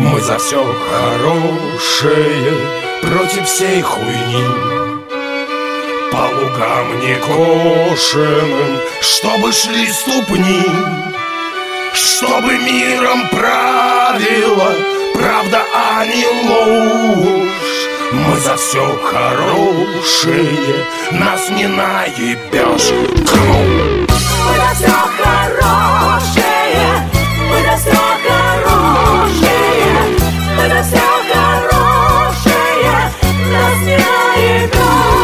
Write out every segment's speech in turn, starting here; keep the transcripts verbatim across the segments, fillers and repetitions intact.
Мы за все хорошее, против всей хуйни. По лугам некошенным, чтобы шли ступни, чтобы миром правила правда, а не ложь. Мы за все хорошее, нас не наебешь. Кому? Мы за все хорошее, мы за все хорошее, мы за все хорошее, нас не наебешь.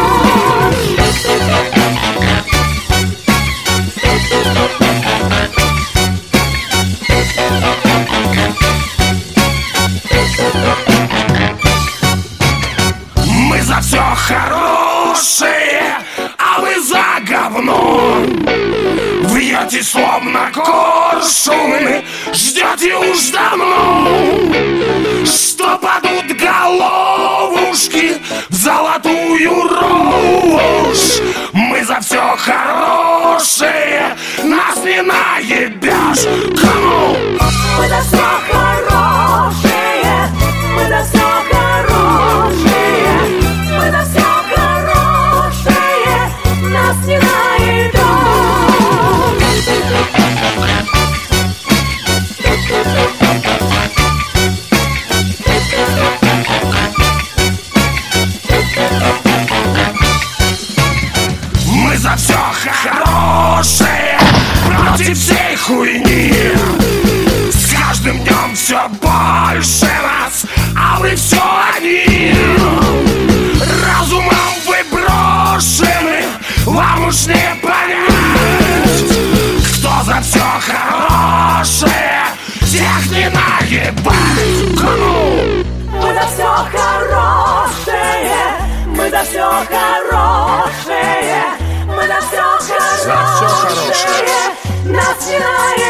Мы за все хорошее, а вы за говно. Вьете словно коршуны, ждете уж давно, что падут головушки в золотую рожь. Мы за все хорошее, нас не наебешь. Кому? Мы за все хорошее, мы за все хорошее, мы за все хорошее, нас не наебешь. Мы за все хорошее, против всей хуйни. С каждым днем все больше нас, а вы все они. Разумом вы брошены, вам уж не понять, кто за все хорошее, тех не наебать. Кому? Мы за все хорошее, мы за все хорошее, мы за все хорошее, нас не наебать.